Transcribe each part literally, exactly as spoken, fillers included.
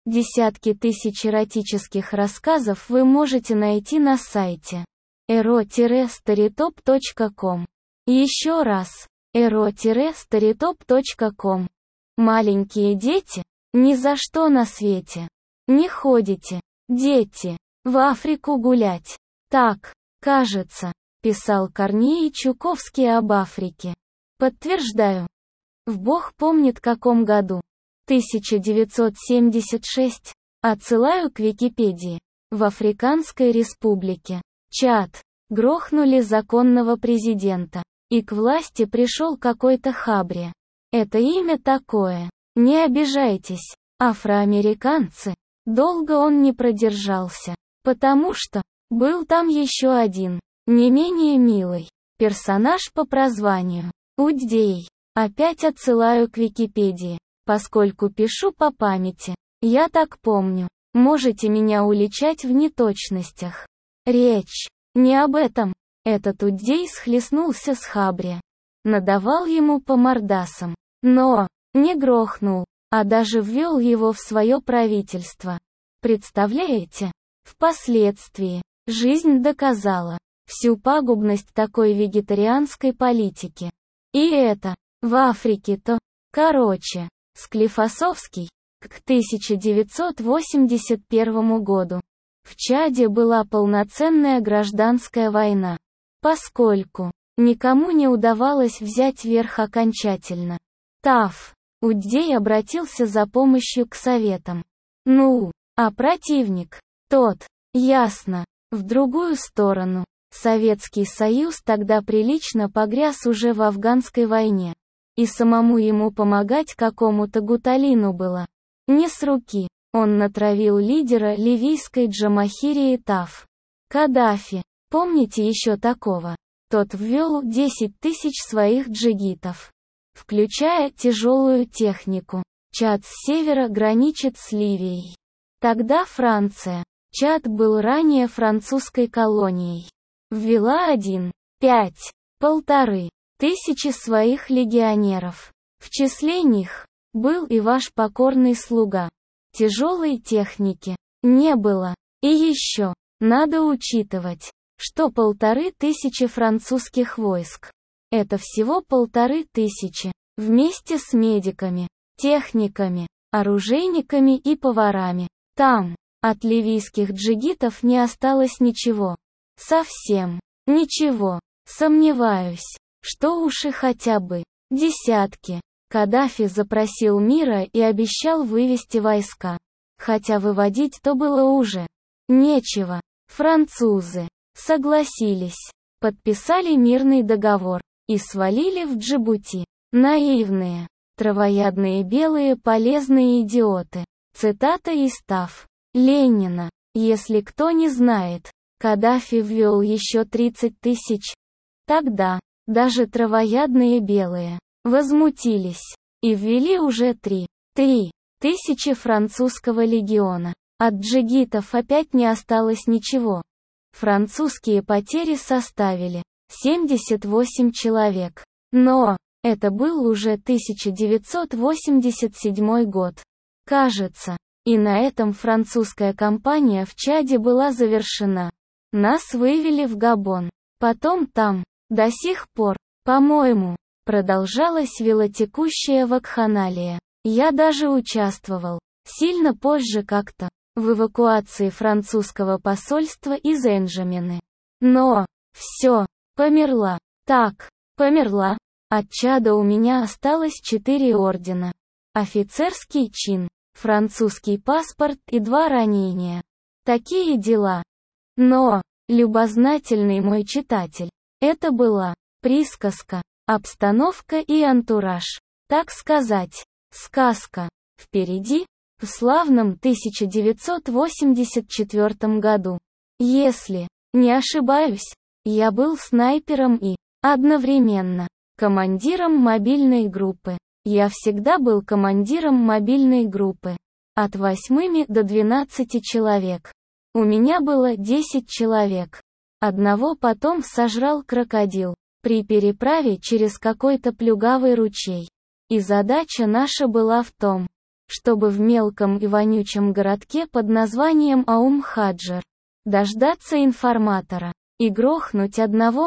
Десятки тысяч эротических рассказов вы можете найти на сайте эро старитоп точка ком. Еще раз, эро старитоп точка ком. Маленькие дети, ни за что на свете не ходите, дети, в Африку гулять. Так, кажется, писал Корней Чуковский об Африке. Подтверждаю. В бог помнит каком году. тысяча девятьсот семьдесят шесть. Отсылаю к Википедии. В Африканской республике Чад грохнули законного президента, и к власти пришел какой-то Хабре. Это имя такое. Не обижайтесь, афроамериканцы. Долго он не продержался, потому что был там еще один, не менее милый персонаж по прозванию Уддей. Опять отсылаю к Википедии, поскольку пишу по памяти. Я так помню. Можете меня уличать в неточностях. Речь не об этом. Этот Уддей схлестнулся с Хабре. Надавал ему по мордасам. Но не грохнул, а даже ввел его в свое правительство. Представляете? Впоследствии жизнь доказала всю пагубность такой вегетарианской политики. И это, в Африке-то, короче, Склифосовский, к тысяча девятьсот восемьдесят первому году. В Чаде была полноценная гражданская война, поскольку никому не удавалось взять верх окончательно. Таф Уддей обратился за помощью к советам. Ну, а противник, тот, ясно, в другую сторону. Советский Союз тогда прилично погряз уже в афганской войне. И самому ему помогать какому-то Гуталину было не с руки. Он натравил лидера ливийской Джамахирии Таф Каддафи. Помните еще такого? Тот ввел десять тысяч своих джигитов, включая тяжелую технику. Чад с севера граничит с Ливией. Тогда Франция, Чад был ранее французской колонией, ввела один, пять, полторы тысячи своих легионеров. В числе них был и ваш покорный слуга. Тяжелой техники не было. И еще, надо учитывать, что полторы тысячи французских войск. Это всего полторы тысячи, вместе с медиками, техниками, оружейниками и поварами. Там, от ливийских джигитов не осталось ничего. Совсем ничего. Сомневаюсь, что уж и хотя бы десятки. Каддафи запросил мира и обещал вывести войска. Хотя выводить то было уже нечего. Французы согласились, подписали мирный договор и свалили в Джибути. Наивные, травоядные белые полезные идиоты. Цитата из Таф Ленина. Если кто не знает, Каддафи ввел еще тридцать тысяч. Тогда даже травоядные белые возмутились и ввели уже три, три тысячи французского легиона. От джигитов опять не осталось ничего. Французские потери составили семьдесят восемь человек. Но это был уже тысяча девятьсот восемьдесят седьмой год. Кажется, и на этом французская кампания в Чаде была завершена. Нас вывели в Габон. Потом там, до сих пор, по-моему, продолжалась велотекущая вакханалия. Я даже участвовал, сильно позже как-то, в эвакуации французского посольства из Энджамины. Но все, померла. Так, померла. От Чада у меня осталось четыре ордена. Офицерский чин, французский паспорт и два ранения. Такие дела. Но, любознательный мой читатель, это была присказка, обстановка и антураж. Так сказать, сказка. Впереди, в славном тысяча девятьсот восемьдесят четвёртом году. Если не ошибаюсь, я был снайпером и, одновременно, командиром мобильной группы. Я всегда был командиром мобильной группы. От восьми до двенадцати человек. У меня было десять человек. Одного потом сожрал крокодил при переправе через какой-то плюгавый ручей. И задача наша была в том, чтобы в мелком и вонючем городке под названием Аум-Хаджер дождаться информатора и грохнуть одного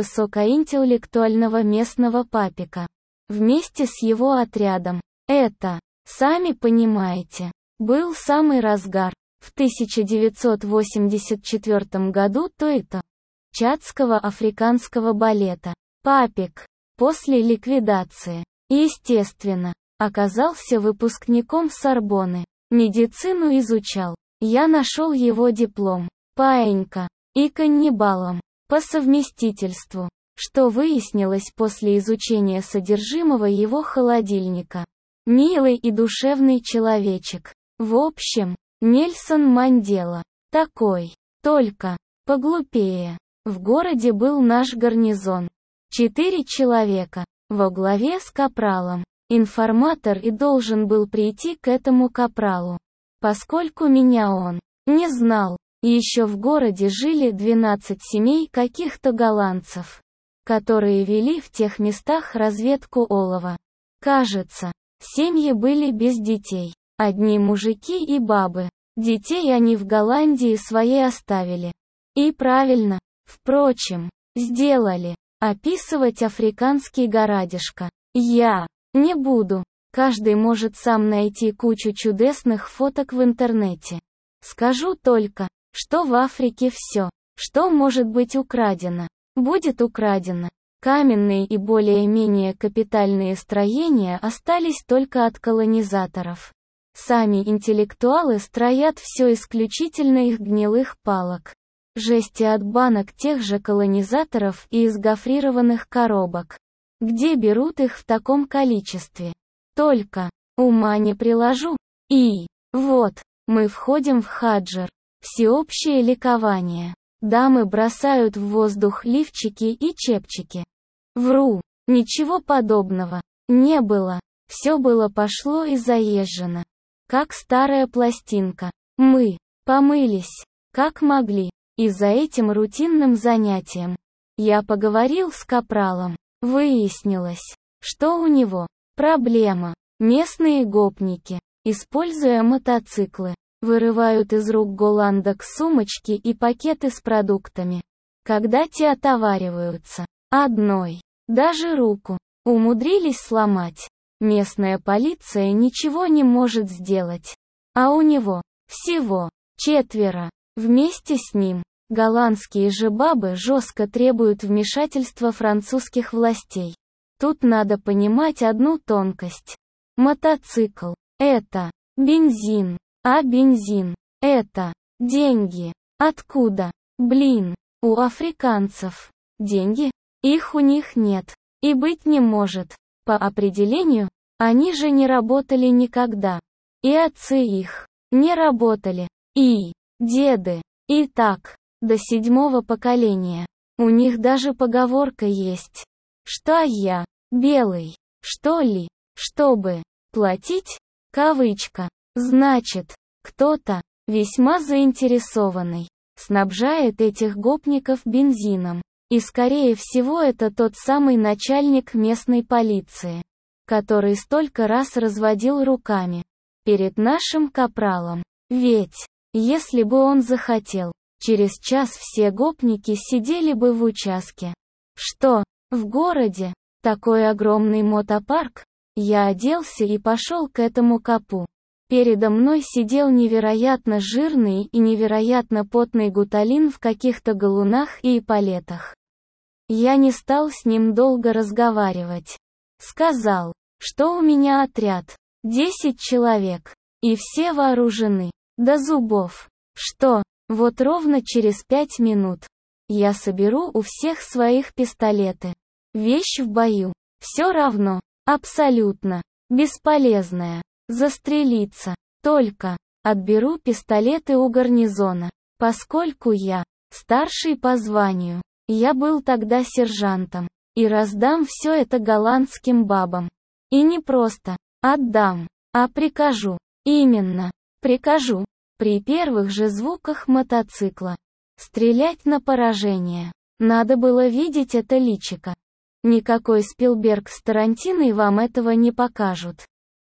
многовысокоинтеллектуального местного папика вместе с его отрядом. Это, сами понимаете, был самый разгар. В тысяча девятьсот восемьдесят четвёртом году то-это чадского африканского балета «Папик» после ликвидации, естественно, оказался выпускником Сорбонны. Медицину изучал. Я нашел его диплом. Паенька. И каннибалом. По совместительству. Что выяснилось после изучения содержимого его холодильника. Милый и душевный человечек. В общем, Нельсон Мандела. Такой. Только. Поглупее. В городе был наш гарнизон. Четыре человека. Во главе с капралом. Информатор и должен был прийти к этому капралу. Поскольку меня он не знал. Еще в городе жили двенадцать семей каких-то голландцев, которые вели в тех местах разведку олова. Кажется, семьи были без детей. Одни мужики и бабы. Детей они в Голландии своей оставили. И правильно, впрочем, сделали. Описывать африканский городишко я не буду. Каждый может сам найти кучу чудесных фоток в интернете. Скажу только, что в Африке все, что может быть украдено, будет украдено. Каменные и более-менее капитальные строения остались только от колонизаторов. Сами интеллектуалы строят все исключительно их гнилых палок. Жести от банок тех же колонизаторов и из гофрированных коробок. Где берут их в таком количестве? Только ума не приложу. И вот, мы входим в Хаджер. Всеобщее ликование. Дамы бросают в воздух лифчики и чепчики. Вру, ничего подобного не было. Все было пошло и заезжено. Как старая пластинка. Мы помылись, как могли. И за этим рутинным занятием я поговорил с капралом. Выяснилось, что у него проблема. Местные гопники, используя мотоциклы, вырывают из рук голландок сумочки и пакеты с продуктами. Когда те отовариваются, одной, даже руку, умудрились сломать. Местная полиция ничего не может сделать. А у него всего четверо. Вместе с ним, голландские же бабы жестко требуют вмешательства французских властей. Тут надо понимать одну тонкость. Мотоцикл – это бензин, а бензин – это деньги. Откуда, блин, у африканцев деньги? Их у них нет. И быть не может. По определению, они же не работали никогда. И отцы их не работали. И деды. И так, до седьмого поколения. У них даже поговорка есть. Что я, белый, что ли, чтобы платить, кавычка, значит, кто-то, весьма заинтересованный, снабжает этих гопников бензином. И скорее всего это тот самый начальник местной полиции, который столько раз разводил руками перед нашим капралом. Ведь, если бы он захотел, через час все гопники сидели бы в участке. Что, в городе, такой огромный мотопарк? Я оделся и пошел к этому капу. Передо мной сидел невероятно жирный и невероятно потный гуталин в каких-то галунах и эполетах. Я не стал с ним долго разговаривать. Сказал, что у меня отряд, десять человек, и все вооружены, до зубов. Что, вот ровно через пять минут, я соберу у всех своих пистолеты. Вещь в бою, все равно, абсолютно, бесполезная. Застрелиться, только, отберу пистолеты у гарнизона, поскольку я, старший по званию, я был тогда сержантом, и раздам все это голландским бабам. И не просто отдам, а прикажу, именно, прикажу, при первых же звуках мотоцикла, стрелять на поражение. Надо было видеть это личико. Никакой Спилберг с Тарантиной вам этого не покажут.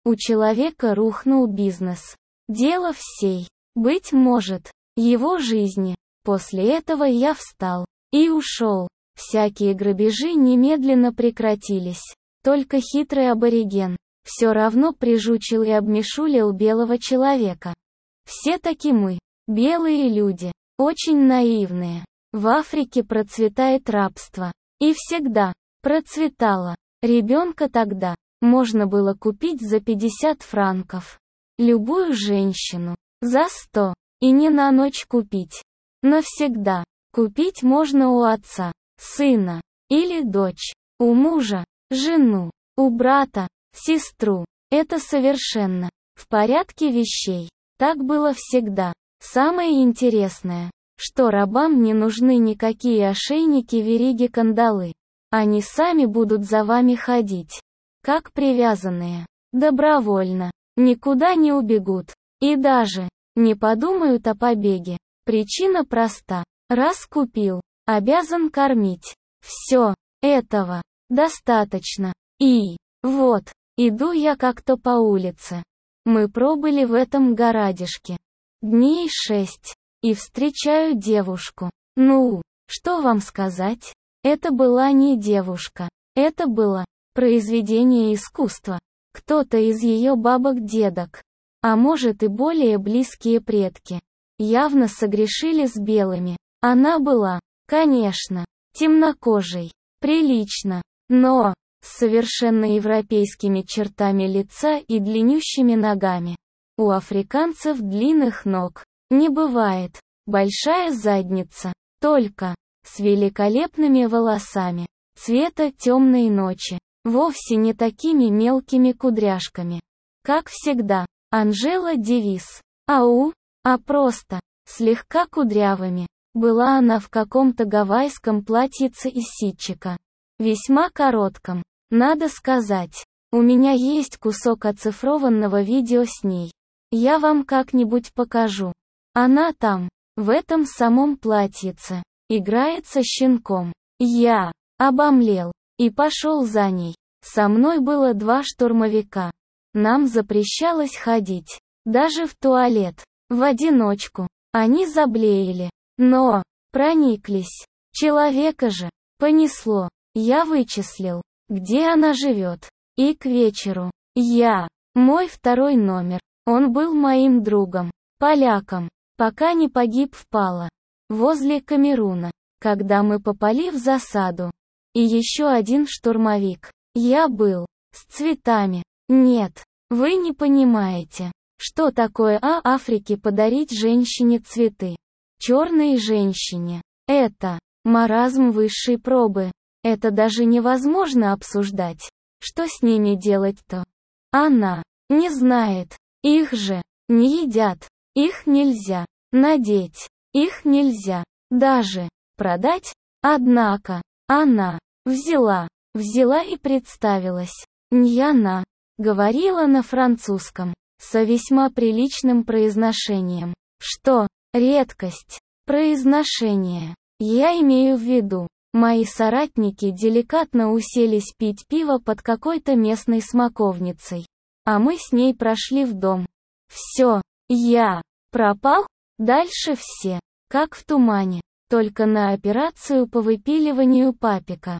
У человека рухнул бизнес. Дело всей, быть может, его жизни. После этого я встал и ушел. Всякие грабежи немедленно прекратились. Только хитрый абориген все равно прижучил и обмешулил белого человека. Все таки мы, белые люди, очень наивные. В Африке процветает рабство. И всегда процветало. Ребенка тогда можно было купить за пятьдесят франков. Любую женщину за сто. И не на ночь купить. Навсегда. Купить можно у отца, сына или дочь, у мужа, жену, у брата, сестру. Это совершенно в порядке вещей. Так было всегда. Самое интересное, что рабам не нужны никакие ошейники, вериги, кандалы. Они сами будут за вами ходить, как привязанные, добровольно, никуда не убегут, и даже не подумают о побеге. Причина проста. Раз купил, обязан кормить. Все, этого достаточно. И вот, иду я как-то по улице. Мы пробыли в этом городишке дней шесть, и встречаю девушку. Ну, что вам сказать? Это была не девушка. Это было произведение искусства. Кто-то из ее бабок-дедок, а может и более близкие предки, явно согрешили с белыми. Она была, конечно, темнокожей, прилично, но с совершенно европейскими чертами лица и длиннющими ногами. У африканцев длинных ног не бывает. Большая задница, только с великолепными волосами цвета темной ночи, вовсе не такими мелкими кудряшками. Как всегда, Анжела Девис. Ау, а просто слегка кудрявыми. Была она в каком-то гавайском платьице из ситчика. Весьма коротком, надо сказать. У меня есть кусок оцифрованного видео с ней. Я вам как-нибудь покажу. Она там, в этом самом платьице, играет со щенком. Я обомлел и пошел за ней. Со мной было два штурмовика. Нам запрещалось ходить, даже в туалет, в одиночку. Они заблеяли, но прониклись. Человека же понесло. Я вычислил, где она живет. И к вечеру я, мой второй номер, он был моим другом, поляком, пока не погиб в Пало, возле Камеруна, когда мы попали в засаду. И еще один штурмовик. Я был с цветами. Нет, вы не понимаете, что такое а Африке подарить женщине цветы. Черной женщине. Это маразм высшей пробы. Это даже невозможно обсуждать. Что с ними делать-то? Она не знает. Их же не едят. Их нельзя надеть. Их нельзя даже продать. Однако она взяла, взяла и представилась. Ньяна говорила на французском со весьма приличным произношением. Что редкость произношения. Я имею в виду, мои соратники деликатно уселись пить пиво под какой-то местной смоковницей. А мы с ней прошли в дом. Все, я пропал, дальше все, как в тумане, только на операцию по выпиливанию папика.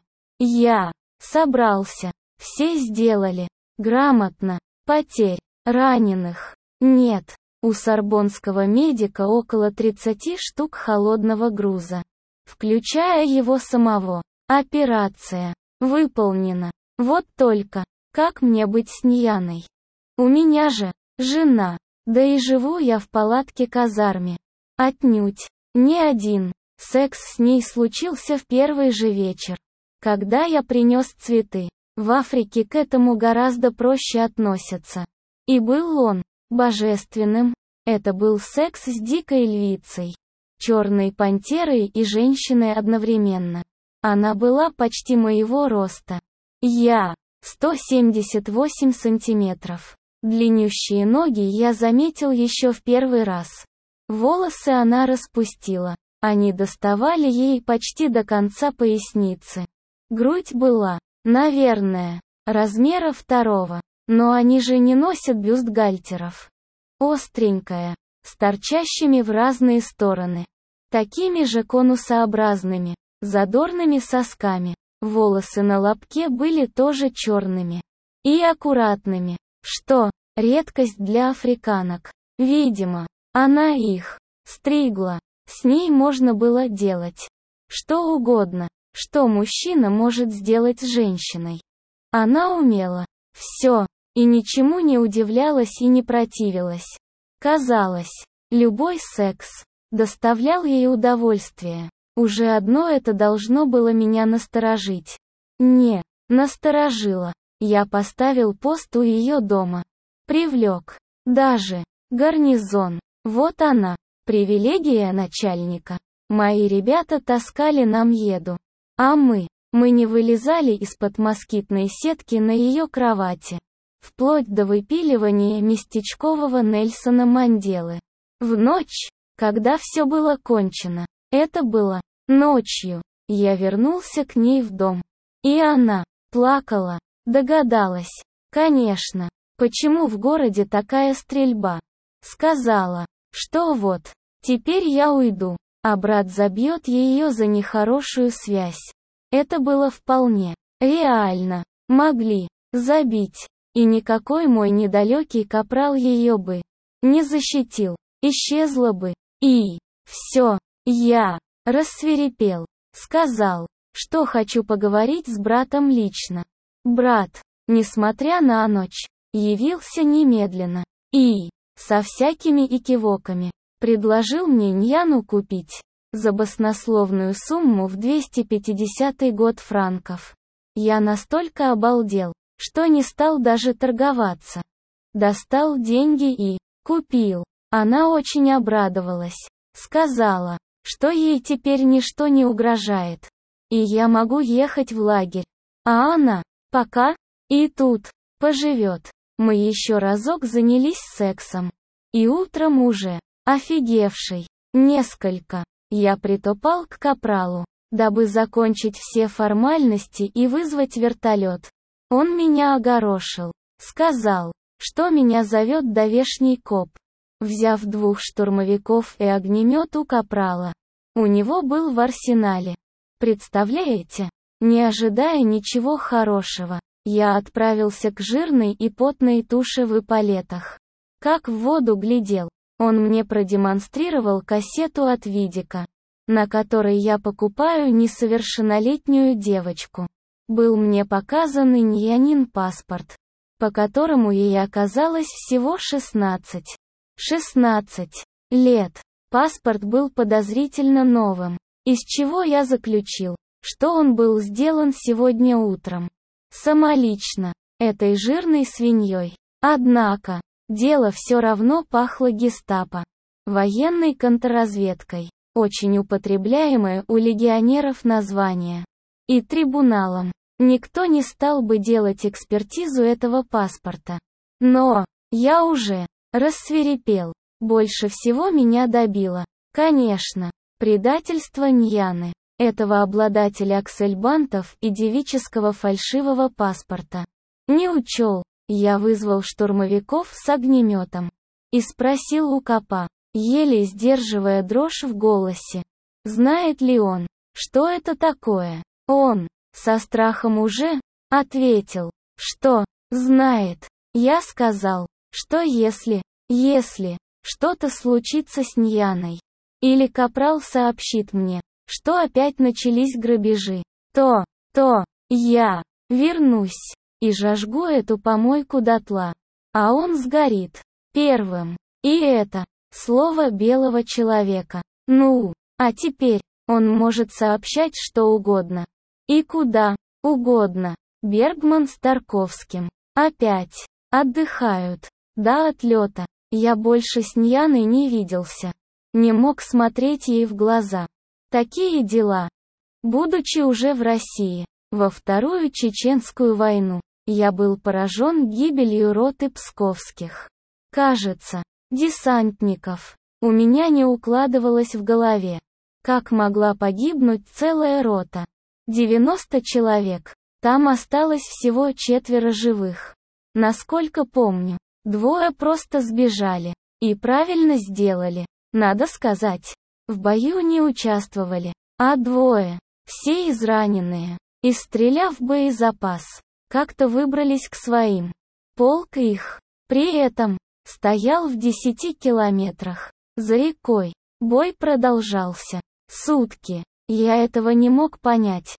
Я собрался, все сделали, грамотно, потерь, раненых, нет, у сорбонского медика около тридцати штук холодного груза, включая его самого. Операция выполнена. Вот только, как мне быть с Ньяной? У меня же жена, да и живу я в палатке-казарме. Отнюдь не один. Секс с ней случился в первый же вечер, когда я принес цветы. В Африке к этому гораздо проще относятся. И был он божественным. Это был секс с дикой львицей, черной пантерой и женщиной одновременно. Она была почти моего роста. Я сто семьдесят восемь сантиметров. Длиннющие ноги я заметил еще в первый раз. Волосы она распустила. Они доставали ей почти до конца поясницы. Грудь была, наверное, размера второго. Но они же не носят бюстгальтеров. Остренькая, с торчащими в разные стороны. Такими же конусообразными, задорными сосками. Волосы на лобке были тоже черными. И аккуратными. Что, редкость для африканок. Видимо, она их стригла. С ней можно было делать что угодно, что мужчина может сделать с женщиной. Она умела все, и ничему не удивлялась и не противилась. Казалось, любой секс доставлял ей удовольствие. Уже одно это должно было меня насторожить. Не, насторожило. Я поставил пост у ее дома. Привлек. Даже гарнизон. Вот она, привилегия начальника. Мои ребята таскали нам еду. А мы, мы не вылезали из-под москитной сетки на ее кровати. Вплоть до выпиливания местечкового Нельсона Манделы. В ночь, когда все было кончено, это было ночью, я вернулся к ней в дом. И она плакала, догадалась. Конечно, почему в городе такая стрельба. Сказала, что вот, теперь я уйду, а брат забьет ее за нехорошую связь. Это было вполне реально. Могли забить. И никакой мой недалекий капрал ее бы не защитил. Исчезла бы. И все. Я рассвирепел. Сказал, что хочу поговорить с братом лично. Брат, несмотря на ночь, явился немедленно. И, со всякими экивоками, предложил мне ньяну купить. За баснословную сумму в двести пятидесятый год франков. Я настолько обалдел, что не стал даже торговаться. Достал деньги и купил. Она очень обрадовалась. Сказала, что ей теперь ничто не угрожает. И я могу ехать в лагерь. А она, пока, и тут, поживет. Мы еще разок занялись сексом. И утром уже, офигевший, несколько, я притопал к капралу, дабы закончить все формальности и вызвать вертолет. Он меня огорошил. Сказал, что меня зовет давешний коп. Взяв двух штурмовиков и огнемет у капрала. У него был в арсенале. Представляете? Не ожидая ничего хорошего, я отправился к жирной и потной туше в эполетах. Как в воду глядел. Он мне продемонстрировал кассету от видика, на которой я покупаю несовершеннолетнюю девочку. Был мне показан и ньянин паспорт, по которому ей оказалось всего шестнадцать. шестнадцать лет. Паспорт был подозрительно новым, из чего я заключил, что он был сделан сегодня утром. Самолично, этой жирной свиньей. Однако, дело все равно пахло гестапо, военной контрразведкой, очень употребляемое у легионеров название, и трибуналом. Никто не стал бы делать экспертизу этого паспорта. Но, я уже рассвирепел. Больше всего меня добило, конечно, предательство Ньяны, этого обладателя аксельбантов и девического фальшивого паспорта. Не учел. Я вызвал штурмовиков с огнеметом. И спросил у копа, еле сдерживая дрожь в голосе. Знает ли он, что это такое? Он, со страхом уже, ответил, что, знает. Я сказал, что если, если, что-то случится с Ньяной, или капрал сообщит мне, что опять начались грабежи, то, то, я, вернусь. И жажгу эту помойку дотла. А он сгорит. Первым. И это слово белого человека. Ну, а теперь он может сообщать что угодно. И куда угодно. Бергман с Тарковским. Опять. Отдыхают. До отлета. Я больше с Ньяной не виделся. Не мог смотреть ей в глаза. Такие дела. Будучи уже в России, во Вторую Чеченскую войну, я был поражен гибелью роты псковских. Кажется, десантников. У меня не укладывалось в голове. Как могла погибнуть целая рота? девяносто человек. Там осталось всего четверо живых. Насколько помню, двое просто сбежали. И правильно сделали. Надо сказать, в бою не участвовали. А двое, все израненные, и стреляв боезапас, как-то выбрались к своим. Полк их, при этом, стоял в десяти километрах. За рекой. Бой продолжался. Сутки. Я этого не мог понять.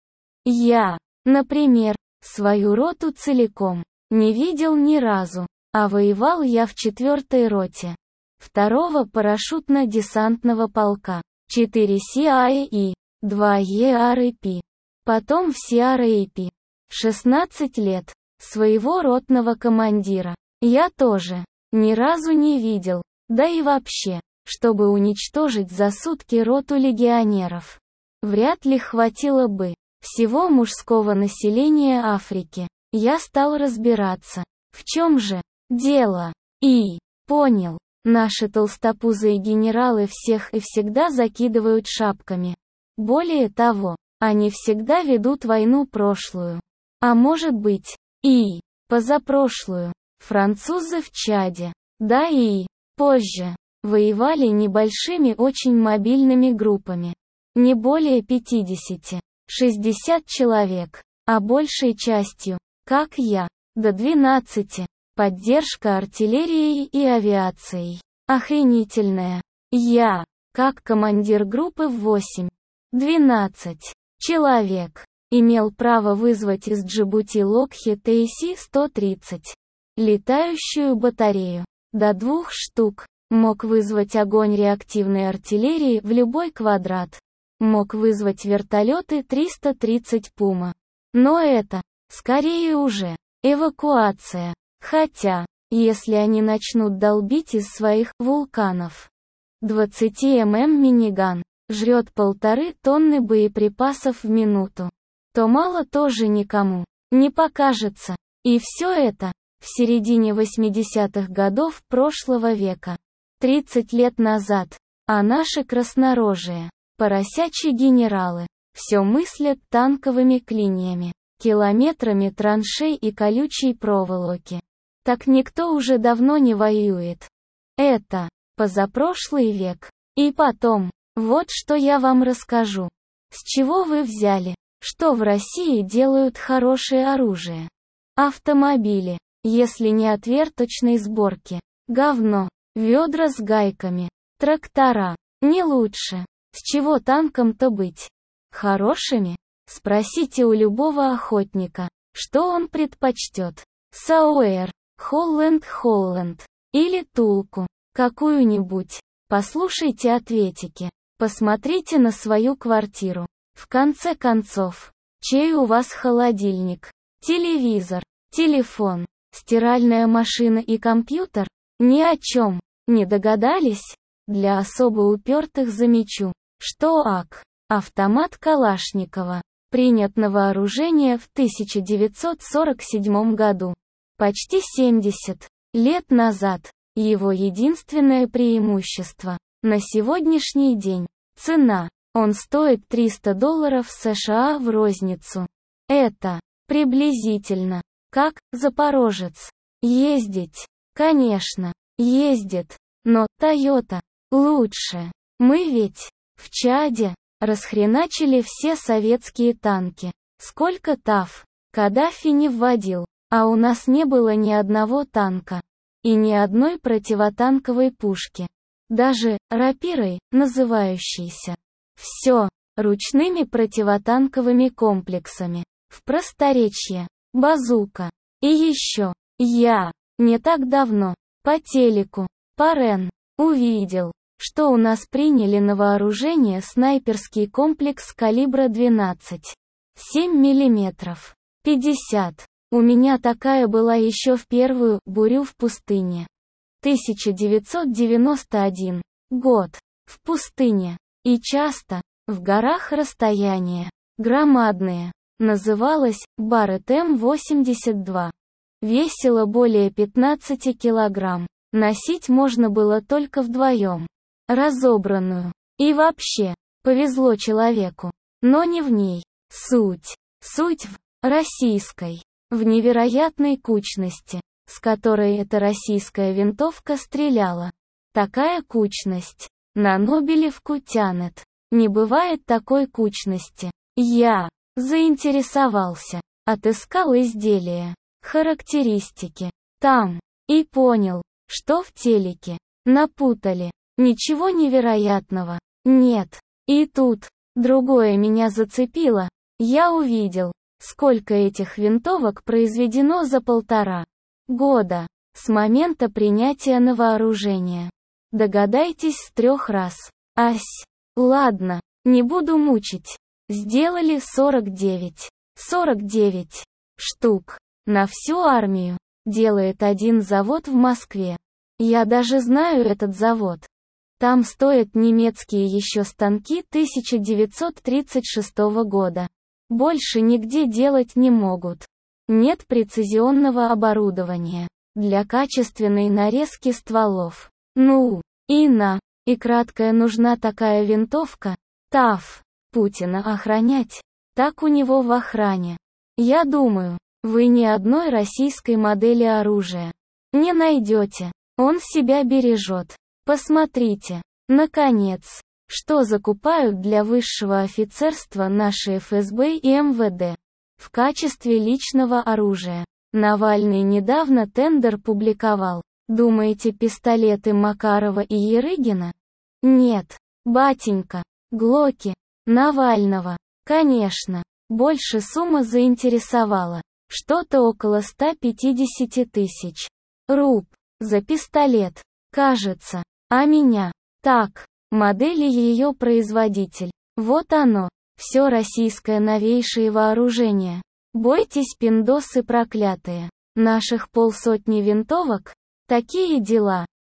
Я, например, свою роту целиком не видел ни разу, а воевал я в четвертой роте второго парашютно-десантного полка, четыре си ай и два и ар и пи. Потом в си ар и пи. шестнадцать лет. Своего ротного командира я тоже ни разу не видел, да и вообще, чтобы уничтожить за сутки роту легионеров. Вряд ли хватило бы всего мужского населения Африки. Я стал разбираться, в чем же дело, и понял, наши толстопузые генералы всех и всегда закидывают шапками. Более того, они всегда ведут войну прошлую. А может быть, и позапрошлую. Французы в Чаде, да и позже, воевали небольшими очень мобильными группами. Не более пятидесяти, шестидесяти человек, а большей частью, как я, до двенадцати. Поддержка артиллерией и авиацией. Охренительная. Я, как командир группы в восемь-двенадцать человек, имел право вызвать из Джибути Lockheed эй си сто тридцать. Летающую батарею. До двух штук. Мог вызвать огонь реактивной артиллерии в любой квадрат. Мог вызвать вертолеты триста тридцать Пума. Но это, скорее уже, эвакуация. Хотя, если они начнут долбить из своих вулканов. двадцать миллиметров миниган жрет полторы тонны боеприпасов в минуту. То мало тоже никому не покажется. И все это в середине восьмидесятых годов прошлого века. тридцать лет назад. А наши краснорожие, поросячьи генералы, все мыслят танковыми клиньями, километрами траншей и колючей проволоки. Так никто уже давно не воюет. Это позапрошлый век. И потом, вот что я вам расскажу. С чего вы взяли, что в России делают хорошее оружие? Автомобили, если не отверточной сборки. Говно. Ведра с гайками. Трактора. Не лучше. С чего танкам-то быть? Хорошими? Спросите у любого охотника, что он предпочтет. Сауэр, Холланд Холланд. Или Тулку. Какую-нибудь. Послушайте ответики. Посмотрите на свою квартиру. В конце концов, чей у вас холодильник? Телевизор, телефон, стиральная машина и компьютер? Ни о чем. Не догадались? Для особо упертых замечу, что АК, автомат Калашникова, принят на вооружение в тысяча девятьсот сорок седьмом году. Почти семьдесят лет назад. Его единственное преимущество. На сегодняшний день. Цена. Он стоит триста долларов США в розницу. Это приблизительно как Запорожец. Ездить. Конечно, ездит. Но Toyota лучше. Мы ведь в Чаде расхреначили все советские танки. Сколько ТАФ Каддафи не вводил. А у нас не было ни одного танка. И ни одной противотанковой пушки. Даже рапирой, называющейся. Все ручными противотанковыми комплексами. В просторечье. Базука. И еще. Я не так давно по телеку, по РЕН, увидел, что у нас приняли на вооружение снайперский комплекс калибра двенадцать. семь миллиметров. пятьдесят. У меня такая была еще в первую бурю в пустыне. тысяча девятьсот девяносто один год. В пустыне. И часто, в горах расстояния, громадные. Называлась Барретт М восемьдесят два. Весила более пятнадцати килограмм. Носить можно было только вдвоем. Разобранную. И вообще, повезло человеку. Но не в ней. Суть. Суть в российской. В невероятной кучности. с которой эта российская винтовка стреляла. Такая кучность. На Нобелевку тянет. Не бывает такой кучности. Я заинтересовался. Отыскал изделие. Характеристики. Там. И понял, что в телеке напутали. Ничего невероятного. Нет. И тут другое меня зацепило. Я увидел, сколько этих винтовок произведено за полтора года с момента принятия на вооружение. Догадайтесь с трех раз. Ась. Ладно, не буду мучить. Сделали сорок девять. сорок девять штук. На всю армию. Делает один завод в Москве. Я даже знаю этот завод. Там стоят немецкие еще станки тысяча девятьсот тридцать шестого года. Больше нигде делать не могут. Нет прецизионного оборудования для качественной нарезки стволов. Ну, и на, и краткая нужна такая винтовка. ТАФ. Путина охранять. Так у него в охране. Я думаю, вы ни одной российской модели оружия не найдете. Он себя бережет. Посмотрите. Наконец, что закупают для высшего офицерства наши эф эс бэ и эм вэ дэ в качестве личного оружия. Навальный недавно тендер публиковал. Думаете, пистолеты Макарова и Ерыгина? Нет. Батенька. Глоки. Навального. Конечно. Больше сумма заинтересовала. Что-то около ста пятидесяти тысяч руб за пистолет, кажется. А меня? Так, модели ее производитель. Вот оно, все российское новейшее вооружение. Бойтесь, пиндосы проклятые. Наших полсотни винтовок? Такие дела.